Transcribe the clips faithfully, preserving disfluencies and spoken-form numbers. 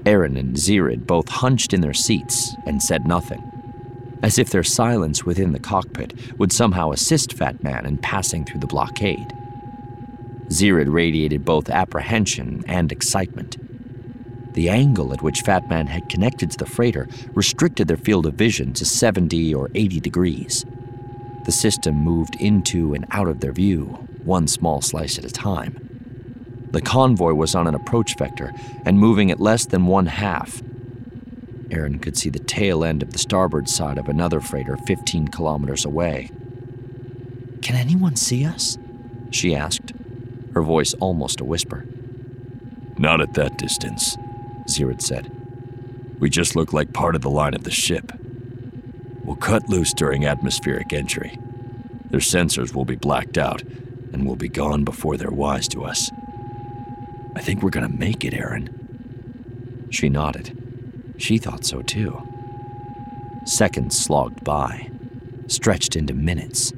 Aaron and Zirid both hunched in their seats and said nothing, as if their silence within the cockpit would somehow assist Fat Man in passing through the blockade. Zirid radiated both apprehension and excitement. The angle at which Fat Man had connected to the freighter restricted their field of vision to seventy or eighty degrees. The system moved into and out of their view, one small slice at a time. The convoy was on an approach vector and moving at less than one half. Aaron could see the tail end of the starboard side of another freighter fifteen kilometers away. "Can anyone see us?" she asked, her voice almost a whisper. "Not at that distance," Zirid said. "We just look like part of the line of the ship. We'll cut loose during atmospheric entry. Their sensors will be blacked out, and we'll be gone before they're wise to us. I think we're gonna make it, Aaron." She nodded. She thought so too. Seconds slogged by, stretched into minutes.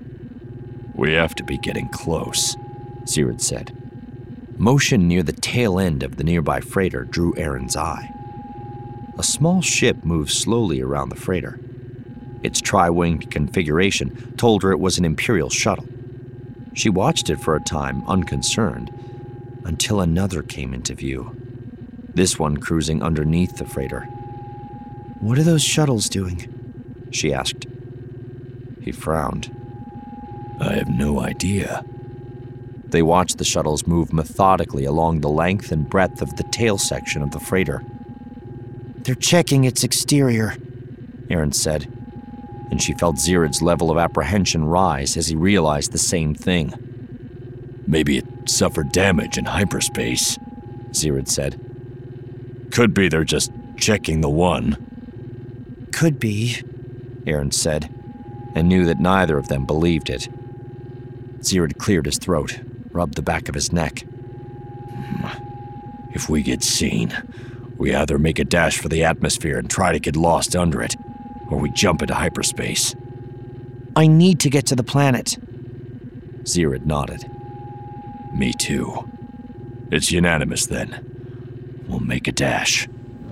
"We have to be getting close," Zirid said. Motion near the tail end of the nearby freighter drew Aaron's eye. A small ship moved slowly around the freighter. Its tri-winged configuration told her it was an Imperial shuttle. She watched it for a time, unconcerned, until another came into view, this one cruising underneath the freighter. "What are those shuttles doing?" she asked. He frowned. "I have no idea." They watched the shuttles move methodically along the length and breadth of the tail section of the freighter. "They're checking its exterior," Aaron said, and she felt Zirid's level of apprehension rise as he realized the same thing. "Maybe it suffered damage in hyperspace," Zirid said. "Could be they're just checking the one." "Could be," Aaron said, and knew that neither of them believed it. Zirid cleared his throat, rubbed the back of his neck. "If we get seen, we either make a dash for the atmosphere and try to get lost under it, or we jump into hyperspace." "I need to get to the planet." Zirid nodded. "Me too. It's unanimous then. We'll make a dash."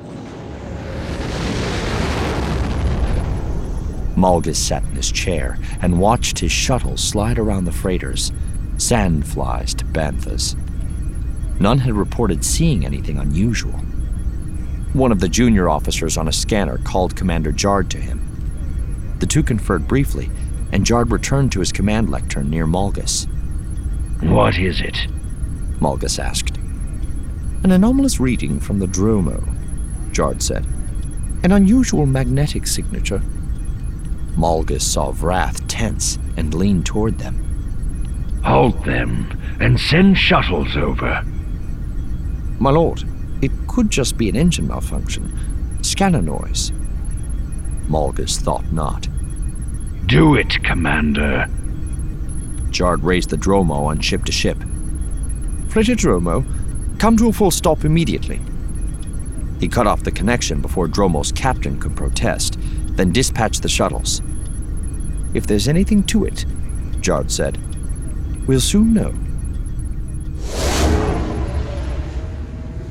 Malgus sat in his chair and watched his shuttle slide around the freighters, sandflies to banthas. None had reported seeing anything unusual. One of the junior officers on a scanner called Commander Jard to him. The two conferred briefly, and Jard returned to his command lectern near Malgus. "What is it?" Malgus asked. "An anomalous reading from the Dromo," Jard said. "An unusual magnetic signature." Malgus saw Vrath tense and leaned toward them. "Halt them, and send shuttles over." "My lord, it could just be an engine malfunction. Scanner noise." Malgus thought not. "Do it, Commander." Jard raised the Dromo on ship to ship. "Freighter Dromo, come to a full stop immediately." He cut off the connection before Dromo's captain could protest, then dispatched the shuttles. "If there's anything to it," Jard said, "we'll soon know."